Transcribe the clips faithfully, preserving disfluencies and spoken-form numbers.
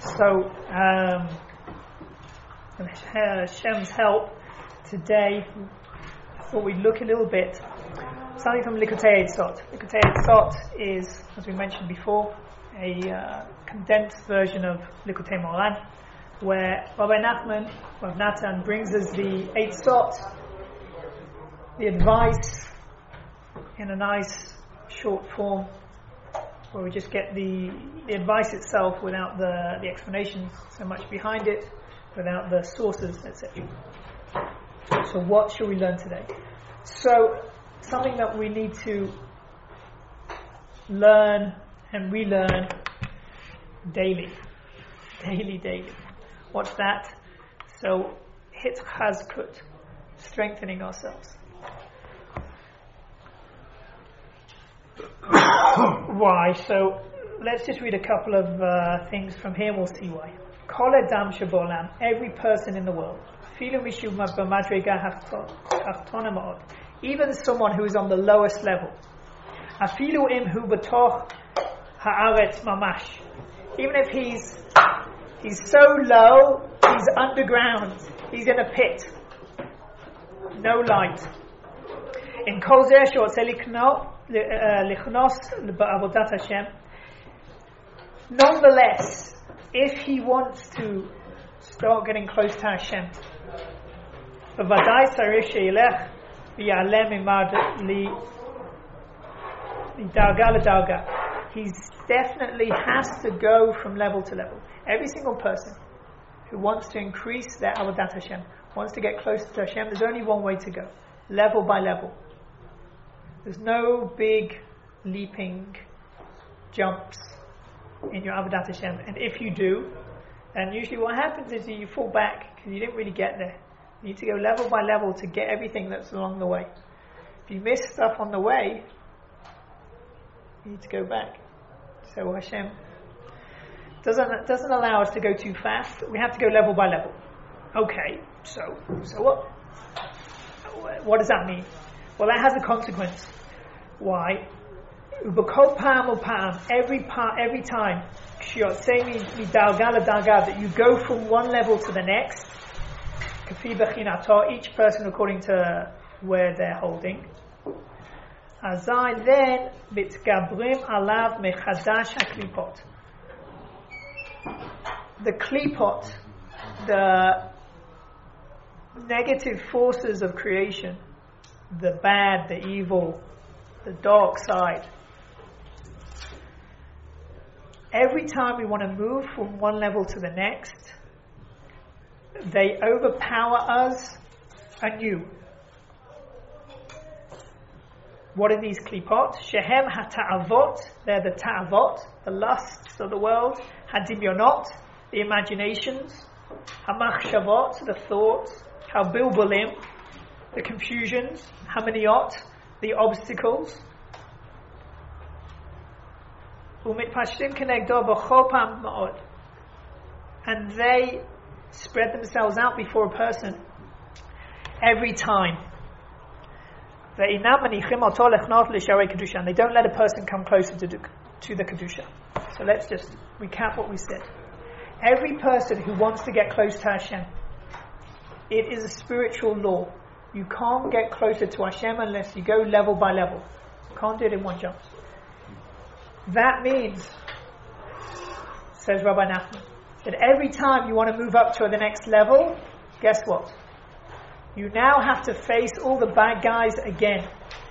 So, um, with Hashem's help, today I thought we'd look a little bit something from Likutei Eitzot. Likutei Eitzot is, as we mentioned before, a uh, condensed version of Likutei Moran, where Rabbi Nachman, Rav Natan, brings us the Eitzot, the advice, in a nice short form, where we just get the the advice itself without the, the explanations so much behind it, without the sources, et cetera. So what should we learn today? So something that we need to learn and relearn daily. Daily, daily. What's that? So Hitzchazkut, strengthening ourselves. Why? So let's just read a couple of uh, things from here, we'll see why. Kol Adam Shabolam, every person in the world, even someone who is on the lowest level, afilu im hu b'toch haaretz mamash, even if he's he's so low, he's underground, he's in a pit, no light. In kol zeh she'rotze lichnos ba'avodat Hashem, nonetheless, if he wants to start getting close to Hashem, b'vadai tzarich she'ilech v'ya'aleh mimad lidarga l'darga. He definitely has to go from level to level. Every single person who wants to increase their avodat Hashem, wants to get closer to Hashem, there's only one way to go, level by level. There's no big leaping jumps in your avodat Hashem, and if you do, then usually what happens is you fall back because you didn't really get there. You need to go level by level to get everything that's along the way. If you miss stuff on the way, you need to go back. So Hashem doesn't doesn't allow us to go too fast. We have to go level by level. Okay, so so what? What does that mean? Well, that has a consequence. Why? Ubakol pam or pam, every part, every time, that you go from one level to the next, each person according to where they're holding. Azai then mitgabrim alav mechadash haklipot. The klipot, the negative forces of creation, the bad, the evil, the dark side. Every time we want to move from one level to the next, they overpower us anew. What are these klipot? Shehem ha-ta'avot, they're the ta'avot, the lusts of the world, ha-dibyonot, the imaginations, ha-machshavot, the thoughts, ha-bilbulim, the confusions, ha-maniot, the obstacles, u'mitpashtim kenegdo b'chol pam ma'od, and they spread themselves out before a person every time. And they don't let a person come closer to, to the Kedusha. So let's just recap what we said. Every person who wants to get close to Hashem, it is a spiritual law. You can't get closer to Hashem unless you go level by level. You can't do it in one jump. That means, says Rabbi Nachman, that every time you want to move up to the next level, guess what? You now have to face all the bad guys again.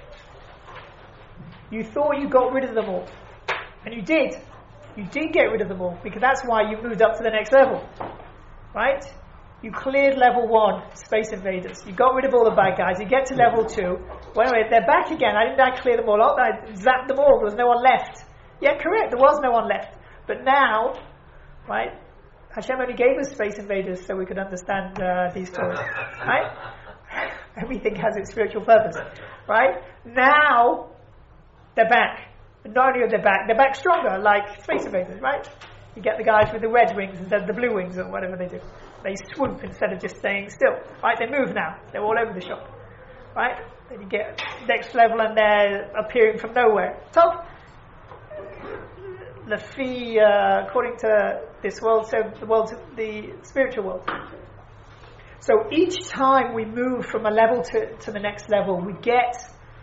You thought you got rid of them all. And you did. You did get rid of them all, because that's why you moved up to the next level. Right? You cleared level one, Space Invaders. You got rid of all the bad guys. You get to level two. Wait, wait, they're back again. I didn't I clear them all up? I zapped them all. There was no one left. Yeah, correct. There was no one left. But now, right? Hashem only gave us Space Invaders so we could understand uh, these stories. Right? Everything has its spiritual purpose. Right? Now, they're back. And not only are they back, they're back stronger, like Space Invaders, right? You get the guys with the red wings instead of the blue wings, or whatever they do. They swoop instead of just staying still. Right? They move now. They're all over the shop. Right? Then you get next level and they're appearing from nowhere. So, Lafi, uh, according to this world, so the world, the spiritual world. So each time we move from a level to, to the next level, we get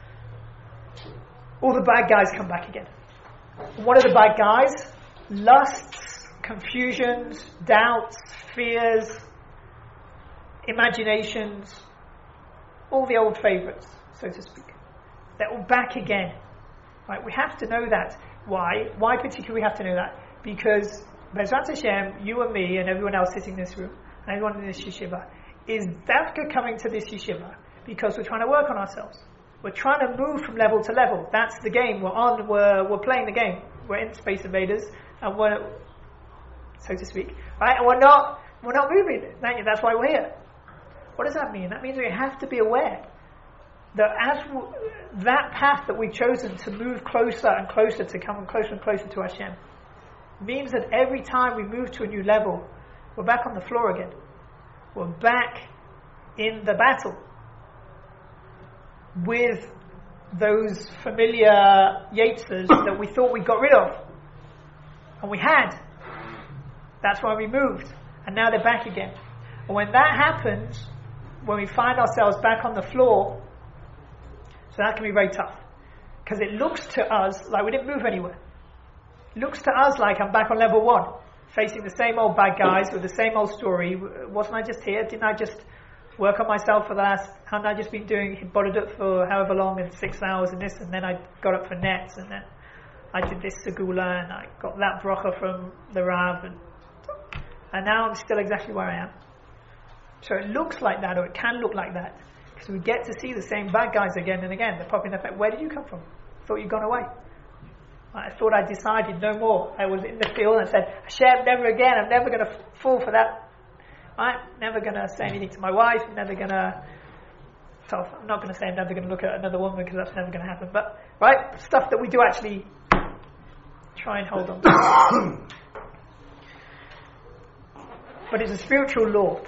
all the bad guys come back again. What are the bad guys? Lusts, confusions, doubts, fears, imaginations, all the old favourites, so to speak. They're all back again. Right? We have to know that. Why? Why particularly we have to know that? Because Bezrat Hashem, you and me and everyone else sitting in this room, and everyone in this yeshiva, is dafka coming to this yeshiva because we're trying to work on ourselves. We're trying to move from level to level. That's the game. We're on, we're, we're playing the game. We're in Space Invaders, and we're, so to speak, right? And we're not, we're not moving. That's why we're here. What does that mean? That means we have to be aware that as w- that path that we've chosen to move closer and closer, to come closer and closer to Hashem, means that every time we move to a new level, we're back on the floor again. We're back in the battle with those familiar Yetzers that we thought we got rid of. And we had. That's why we moved. And now they're back again. And when that happens, when we find ourselves back on the floor, so that can be very tough. Because it looks to us like we didn't move anywhere. It looks to us like I'm back on level one, facing the same old bad guys with the same old story. Wasn't I just here? Didn't I just work on myself for the last, hadn't I just been doing Hibbodedut for however long and six hours and this, and then I got up for nets, and then I did this segula, and I got that bracha from the Rav, and, and now I'm still exactly where I am. So it looks like that, or it can look like that, because we get to see the same bad guys again and again. They're popping up. Where did you come from? I thought you'd gone away. I thought I decided no more. I was in the field and said, Hashem, never again. I'm never going to f- fall for that. Right? Never going to say anything to my wife. Never going to... Tough. I'm not going to say I'm never going to look at another woman, because that's never going to happen. But, right? Stuff that we do actually try and hold on to. But it's a spiritual law.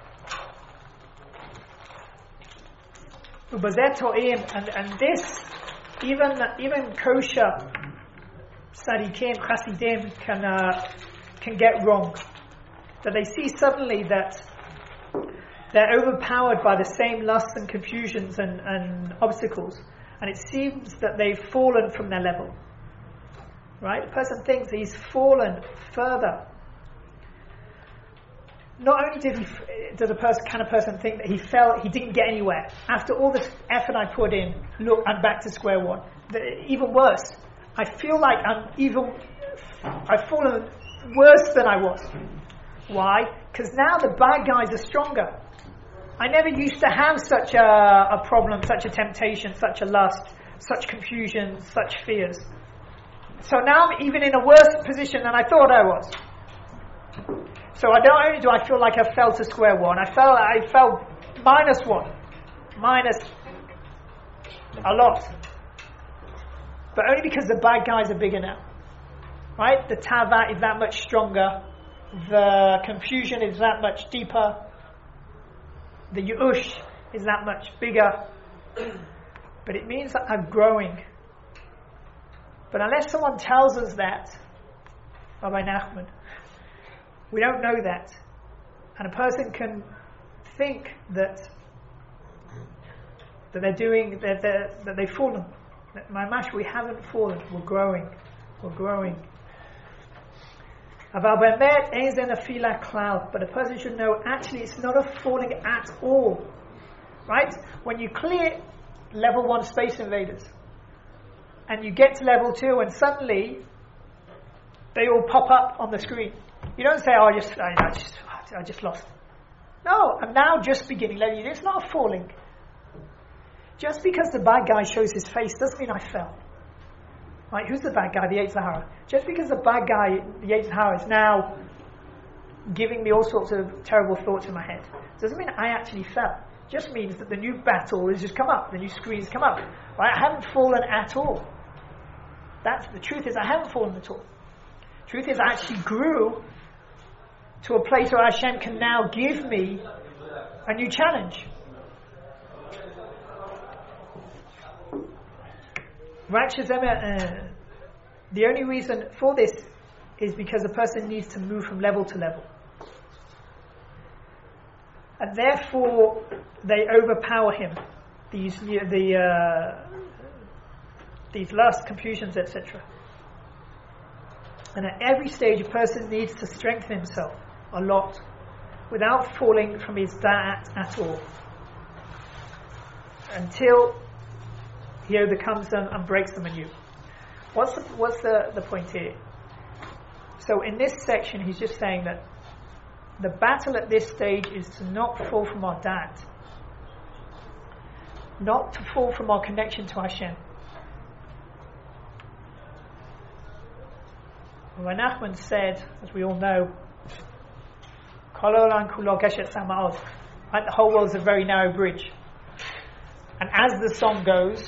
And, and this, even even kosher tzaddikim, chasidim can uh, can get wrong. That they see suddenly that they're overpowered by the same lusts and confusions and, and obstacles, and it seems that they've fallen from their level. Right? The person thinks he's fallen further. Not only did he, does a person, can a person think that he fell, he didn't get anywhere. After all this effort I put in, look, I'm back to square one. The, even worse, I feel like I'm even, I've fallen worse than I was. Why? Because now the bad guys are stronger. I never used to have such a, a problem, such a temptation, such a lust, such confusion, such fears. So now I'm even in a worse position than I thought I was. So I not only do I feel like I fell to square one, I fell I fell minus one. Minus a lot. But only because the bad guys are bigger now. Right? The tava is that much stronger. The confusion is that much deeper. The yu'ush is that much bigger. But it means that I'm growing. But unless someone tells us that, Rabbi Nachman, we don't know that. And a person can think that that they're doing, that, they're, that they've fallen. That, my mash, we haven't fallen. We're growing. We're growing. But a person should know, actually it's not a falling at all. Right? When you clear level one Space Invaders, and you get to level two, and suddenly they all pop up on the screen. You don't say, oh, I just, I, I just, I just lost. No, I'm now just beginning. It's not a falling. Just because the bad guy shows his face doesn't mean I fell. Right? Who's the bad guy? The Yetzer Hara. Just because the bad guy, the Yetzer Hara, is now giving me all sorts of terrible thoughts in my head, doesn't mean I actually fell. Just means that the new battle has just come up. The new screen's come up. Right? I haven't fallen at all. That's the truth. Is I haven't fallen at all. Truth is, I actually grew to a place where Hashem can now give me a new challenge. the only reason for this is because a person needs to move from level to level. And therefore, they overpower him. These the uh, these lust, confusions, et cetera. And at every stage, a person needs to strengthen himself a lot, without falling from his da'at at all, until he overcomes them and breaks them anew. What's the, what's the, the point here? So in this section, he's just saying that the battle at this stage is to not fall from our da'at, not to fall from our connection to Hashem. Rabbi Nachman said, as we all know, right, the whole world is a very narrow bridge. And as the song goes,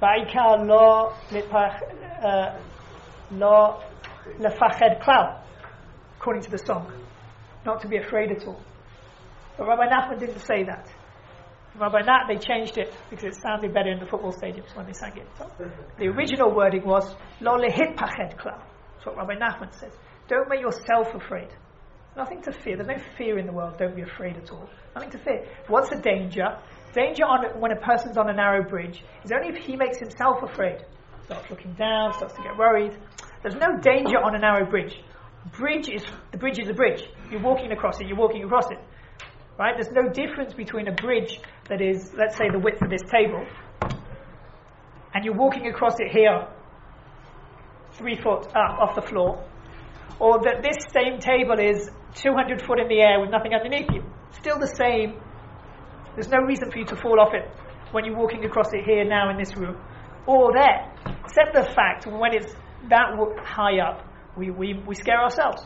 according to the song, not to be afraid at all. But Rabbi Nachman didn't say that. Rabbi Nat, they changed it because it sounded better in the football stadiums when they sang it. So the original wording was lo lehitpached klal. That's what Rabbi Nachman says. Don't make yourself afraid. Nothing to fear. There's no fear in the world. Don't be afraid at all. Nothing to fear. What's the danger? Danger on when a person's on a narrow bridge is only if he makes himself afraid. Starts looking down, starts to get worried. There's no danger on a narrow bridge. Bridge is the bridge is a bridge. You're walking across it. You're walking across it. Right? There's no difference between a bridge that is, let's say, the width of this table, and you're walking across it here, three foot up off the floor, or that this same table is two hundred foot in the air with nothing underneath you. Still the same. There's no reason for you to fall off it when you're walking across it here now in this room, or there. Except the fact when it's that high up, we, we, we scare ourselves.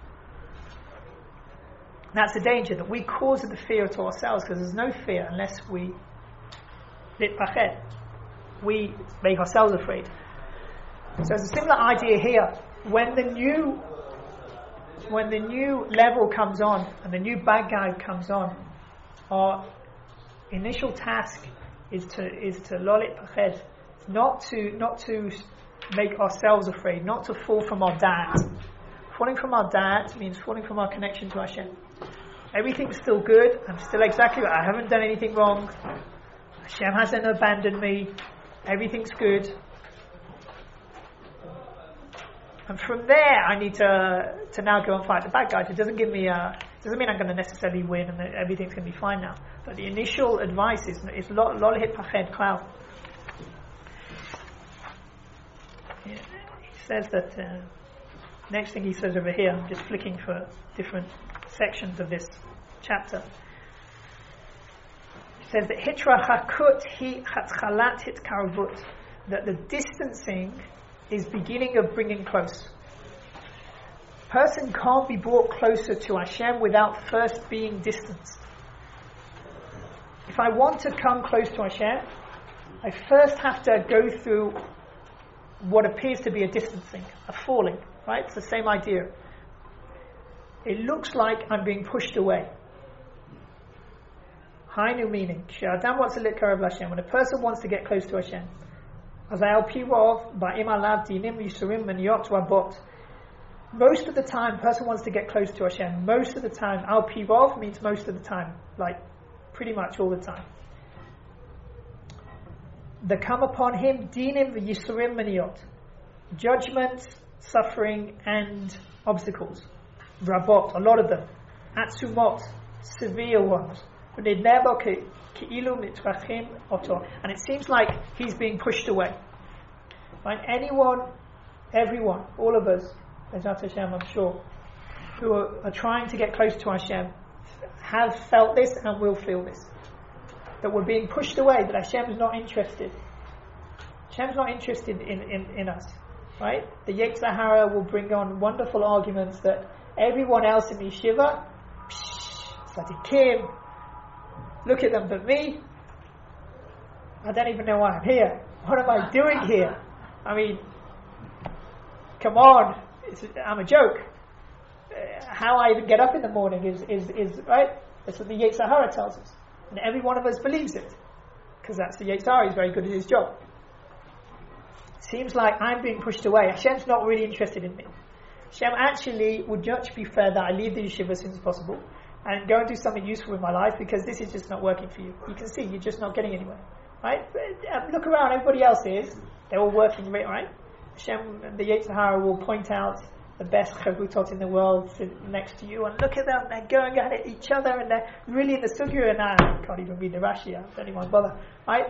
That's the danger, that we cause the fear to ourselves, because there's no fear unless we litpached. We make ourselves afraid. So it's a similar idea here. When the new when the new level comes on and the new bad guy comes on, our initial task is to is to lo litpached, not to not to make ourselves afraid, not to fall from our da'at. Falling from our da'at means falling from our connection to Hashem. Everything's still good. I'm still exactly right. I haven't done anything wrong. Hashem hasn't abandoned me. Everything's good. And from there, I need to to now go and fight the bad guys. It doesn't give me a. It doesn't mean I'm going to necessarily win and that everything's going to be fine now. But the initial advice is is lo lehitpached klal. He says that. Uh, next thing he says over here, I'm just flicking for different sections of this chapter. He says that hitrachakut hi hatchalat hitkarvut, that the distancing is beginning of bringing close. Person can't be brought closer to Hashem without first being distanced. If I want to come close to Hashem, I first have to go through what appears to be a distancing, a falling. Right? It's the same idea. It looks like I'm being pushed away. Hainu meaning, when a person wants to get close to Hashem, most of the time, person wants to get close to Hashem. Most of the time, al pirov means most of the time, like pretty much all the time. There come upon him dinim v'yisurim maniot, judgments, suffering and obstacles. Rabot, a lot of them. Atsumot, severe ones. And it seems like he's being pushed away. Right? Anyone, everyone, all of us, Bezat Hashem, I'm sure, who are, are trying to get close to Hashem, have felt this and will feel this. That we're being pushed away, that Hashem is not interested. Hashem's not interested in, in, in us. Right? The Yetzer Hara will bring on wonderful arguments that everyone else in the yeshiva, tzaddikim, look at them, but me, I don't even know why I'm here. What am I doing here? I mean, come on, it's, I'm a joke. Uh, how I even get up in the morning is, is, is right? That's what the Yetzer Hara tells us. And every one of us believes it. Because that's the Yetzer Hara, he's very good at his job. seems like I'm being pushed away. Hashem's not really interested in me. Hashem actually would much prefer that I leave the yeshiva as soon as possible and go and do something useful in my life, because this is just not working for you. You can see you're just not getting anywhere. Right? Look around, everybody else is. They're all working, right? Hashem, the Yetzer Hara will point out the best chavutot in the world next to you, and look at them, they're going at each other, and they're really in the sugya, and I can't even read the Rashi, I don't even bother. Right?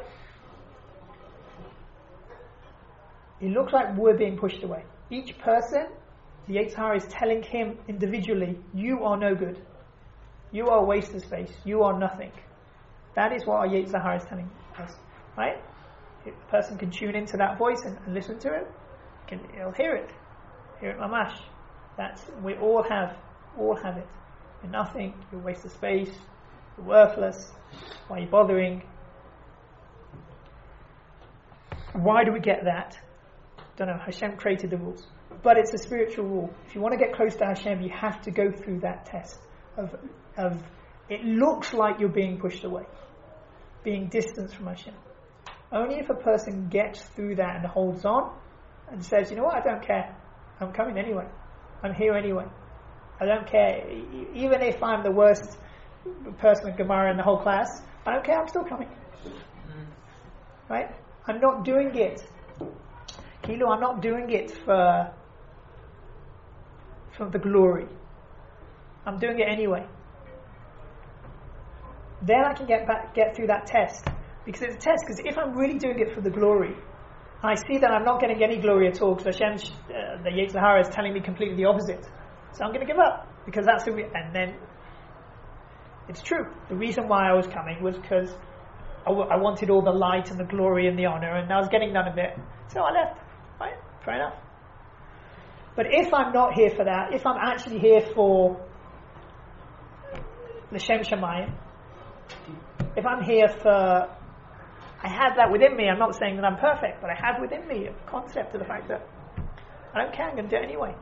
It looks like we're being pushed away. Each person, the Yetzer Hara is telling him individually, you are no good. You are a waste of space. You are nothing. That is what our Yetzer Hara is telling us. Right? If a person can tune into that voice and, and listen to it, can, he'll hear it. Hear it mamash. That's, we all have, all have it. You're nothing, you're a waste of space, you're worthless, why are you bothering? Why do we get that? Don't know, Hashem created the rules. But it's a spiritual rule. If you want to get close to Hashem, you have to go through that test of, of it looks like you're being pushed away, being distanced from Hashem. Only if a person gets through that and holds on and says, you know what, I don't care. I'm coming anyway. I'm here anyway. I don't care. E- even if I'm the worst person with Gemara in the whole class, I don't care, I'm still coming. Right? I'm not doing it. Kilo, I'm not doing it for, for the glory. I'm doing it anyway. Then I can get back, get through that test. Because it's a test, because if I'm really doing it for the glory, and I see that I'm not getting any glory at all, because Hashem, uh, the Yetzer Hara is telling me completely the opposite. So I'm going to give up, because that's the re- and then it's true. The reason why I was coming was because I, w- I wanted all the light and the glory and the honor, and I was getting none of it. So I left. Right? Fair enough. But if I'm not here for that, if I'm actually here for L'Shem Shamayim, if I'm here for, I have that within me. I'm not saying that I'm perfect, but I have within me a concept of the fact that I don't care, I'm going to do it anyway.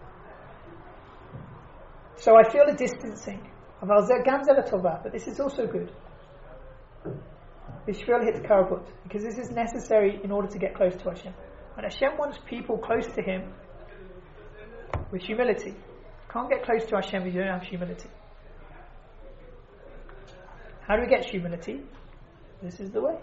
So I feel a distancing. But this is also good. Because this is necessary in order to get close to Hashem. And Hashem wants people close to Him with humility. You can't get close to Hashem if you don't have humility. How do we get humility? This is the way.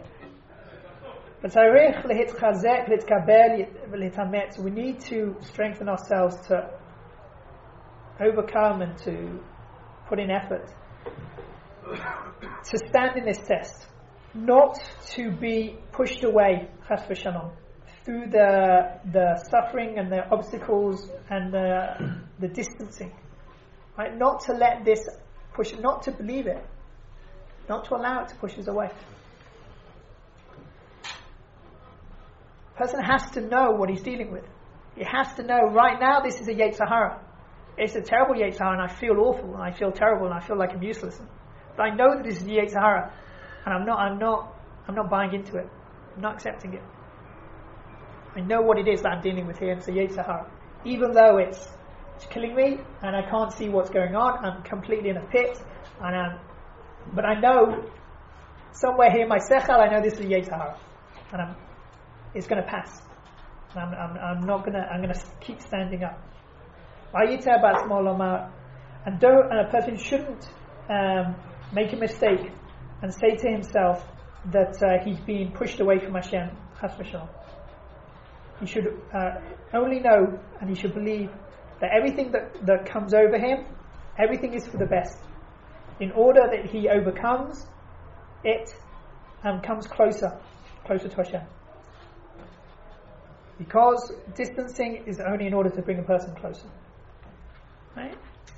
So we need to strengthen ourselves to overcome and to put in effort to stand in this test, not to be pushed away, chas v'shalom, through the the suffering and the obstacles and the the distancing, right? Not to let this push, not to believe it, not to allow it to push us away. A person has to know what he's dealing with. He has to know right now this is a Yetzer Hara. It's a terrible Yetzer Hara, and I feel awful, and I feel terrible, and I feel like I'm useless. But I know that this is the Yetzer Hara, and I'm not, I'm not, I'm not buying into it. I'm not accepting it. I know what it is that I'm dealing with here, and it's a Yetzer Hara. Even though it's, it's killing me, and I can't see what's going on, I'm completely in a pit, and I'm, but I know somewhere here in my sechel, I know this is a Yetzer Hara, and I'm, it's going to pass. And I'm, I'm, I'm not going to. I'm going to keep standing up. And don't, and a person shouldn't um, make a mistake and say to himself that uh, he's being pushed away from Hashem. Chas v'shalom. He should uh, only know, and he should believe that everything that, that comes over him, everything is for the best, in order that he overcomes it and comes closer, closer to Hashem. Because distancing is only in order to bring a person closer. Right?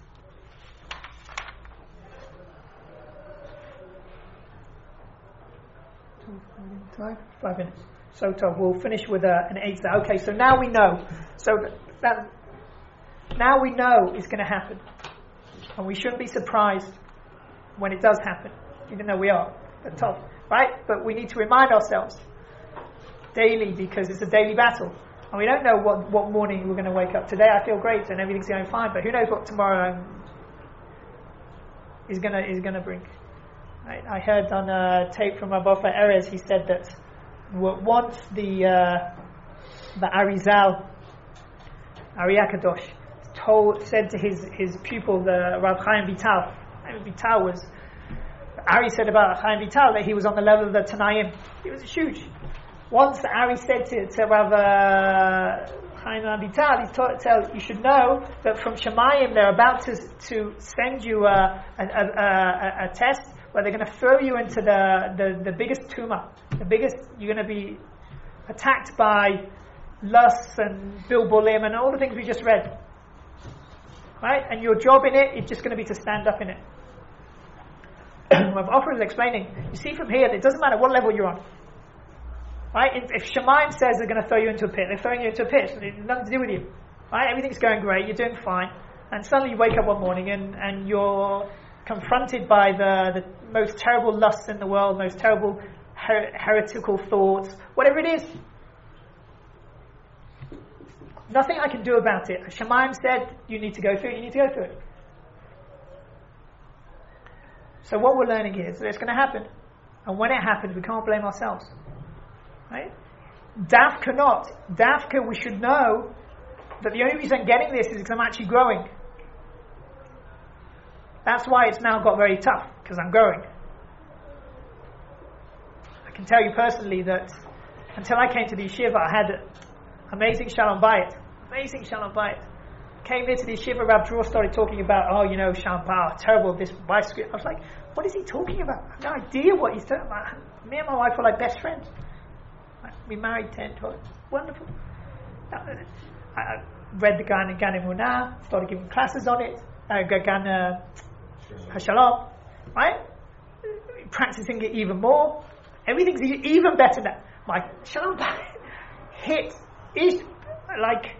Time? Five minutes. So Tov, we'll finish with a, an eight. Okay, so now we know. So that now we know it's going to happen, and we shouldn't be surprised when it does happen, even though we are at Tov, right? But we need to remind ourselves daily, because it's a daily battle, and we don't know what, what morning we're going to wake up. Today I feel great and everything's going fine, but who knows what tomorrow is going to is going to bring. Right? I heard on a tape from Rabbi Erez, he said that once the uh, the Arizal, Ari Akadosh, told, said to his, his pupil, the Rav Chaim Vital. Chaim Vital was, Ari said about Chaim Vital that he was on the level of the Tanaim. He was huge. Once Ari said to, to Rav uh, Chaim Vital, he taught, tell, you should know that from Shemayim they're about to to send you a, a, a, a, a test where they're going to throw you into the, the, the biggest tumor. The biggest, you're going to be attacked by lusts and bilbolim and all the things we just read. Right? And your job in it is just going to be to stand up in it. Rav Ofer is explaining, you see from here, it doesn't matter what level you're on. Right? If, if Shemaim says they're going to throw you into a pit, they're throwing you into a pit. It has nothing to do with you. Right? Everything's going great, you're doing fine. And suddenly you wake up one morning and, and you're confronted by the, the most terrible lusts in the world, most terrible her- heretical thoughts, whatever it is. Nothing I can do about it. Shemaim said you need to go through it, you need to go through it. So what we're learning here is that it's going to happen. And when it happens, we can't blame ourselves. Right? Dafka not. Dafka, we should know that the only reason I'm getting this is because I'm actually growing. That's why it's now got very tough, because I'm growing. I can tell you personally that until I came to the yeshiva, I had amazing Shalom Bayit. Amazing Shalom Bayit. Came here to the yeshiva, Rab Dror started talking about, oh, you know, Shalom Bayit, terrible, this bicycle. I was like, what is he talking about? I have no idea what he's talking about. Me and my wife were like best friends. We married ten, twelve. Wonderful. I read the Gan Gan Emunah, started giving classes on it. Uh, Gan uh, Hashalom. Right? Practicing it even more. Everything's even better now. My Shalom Bayit hit is like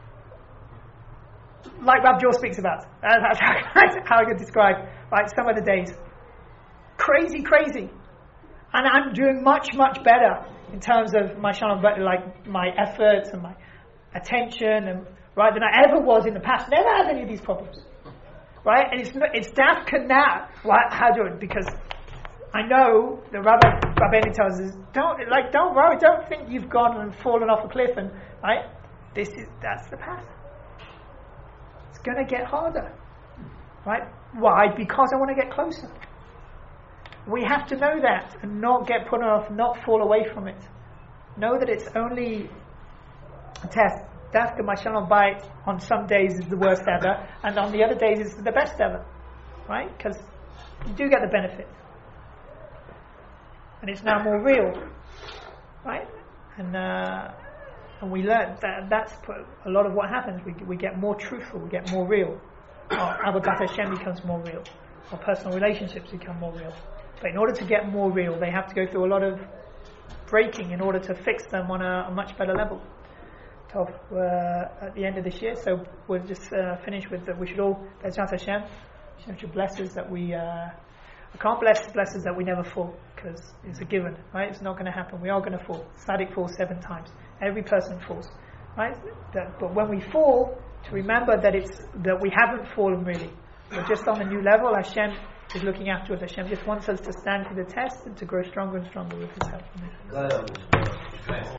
like Rab Dror speaks about. Uh, that's how, how I could describe like some of the days. Crazy, crazy. And I'm doing much, much better in terms of my Shalom Bayit, like my efforts and my attention, and right than I ever was in the past. Never had any of these problems. Right? And it's it's dafka now. Why, how do it? Because I know the Rabbi Rabbeinu tells us, don't like don't worry, don't think you've gone and fallen off a cliff, and right? This is that's the path. It's gonna get harder. Right? Why? Because I want to get closer. We have to know that and not get put off, not fall away from it. Know that it's only a test. Dafka my Shalom Bayit on some days is the worst ever, and on the other days is the best ever. Right? Because you do get the benefit. And it's now more real. Right? And uh, and we learn that that's a lot of what happens. We we get more truthful, we get more real. Our Avodat Hashem becomes more real. Our personal relationships become more real. But in order to get more real, they have to go through a lot of breaking in order to fix them on a, a much better level. So, uh, at the end of this year, so we'll just uh, finish with that. We should all, Bezrat Hashem, Hashem should bless us that we, uh, we can't bless bless us that we never fall, because it's a given, right? It's not going to happen. We are going to fall. Tzaddik falls seven times. Every person falls, right? That, but when we fall, to remember that it's that we haven't fallen really. We're just on a new level. Hashem is looking after us. Hashem just wants us to stand for the test and to grow stronger and stronger with His help.